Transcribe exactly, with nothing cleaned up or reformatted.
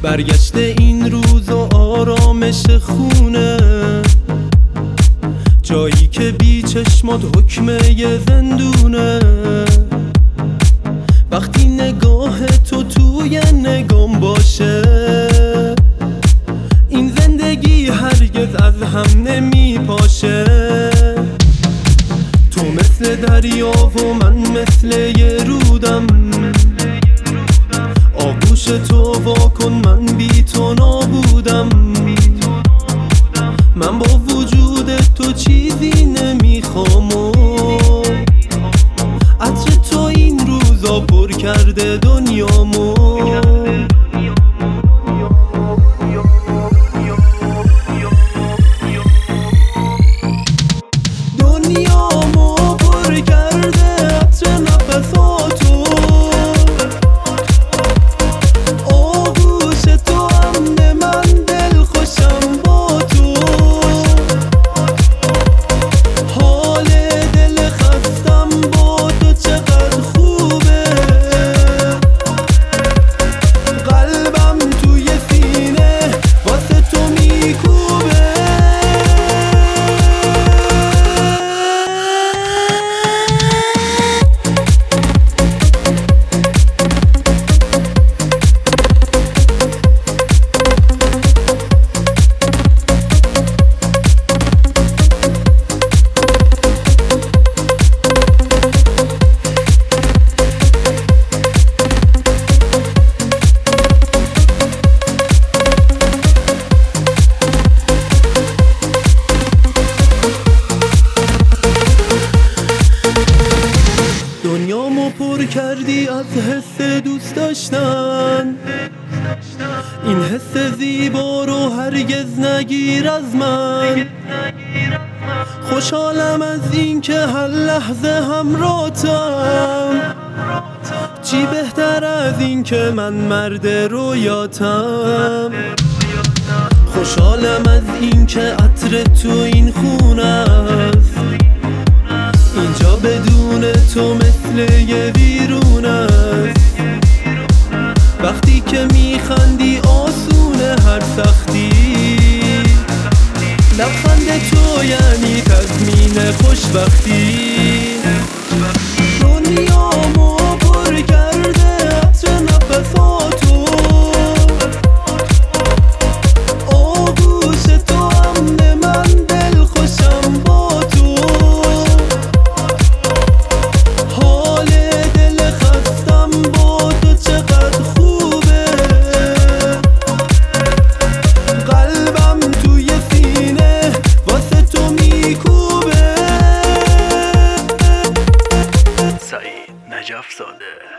برگشته این روز و آرامش خونه، جایی که بی چشمات حکمه یه زندونه. وقتی نگاه تو توی نگام باشه، این زندگی هرگز از هم نمی پاشه. تو مثل دریا و من مثل یه رودم، آغوش تو واکن من بی تو نابودم. من با وجود تو چیزی نمیخوام و عطر تو این روزا پر کرده دنیامو. دنیامو پر کرده عطر نفساتو، آغوش تو امن من دل خوشم با تو. حال دل خستم با تو چقدر خوبه، قلبم توی سینه واسه تو میکوبه. دنیامو پر کردی از حس دوست داشتن، این حس زیبا رو هرگز نگیر از من. خوشحالم از این که هر لحظه همراهتم، چی بهتر از این که من مرد رویاتم. خوشحالم از این که عطر تو این خونه است، اینجا بدون تو مثل یه ویرون است. وقتی که میخندی آسونه هر سختی، لبخند تو یعنی تضمین خوشبختی. دنیامو پر کرده عطر نفساتو، آغوش تو امن من دل خوشم با تو. حال دل خستم با تو چقدر خوبه، قلبم توی سینه واسه تو میکوبه. سعید نجف زاده.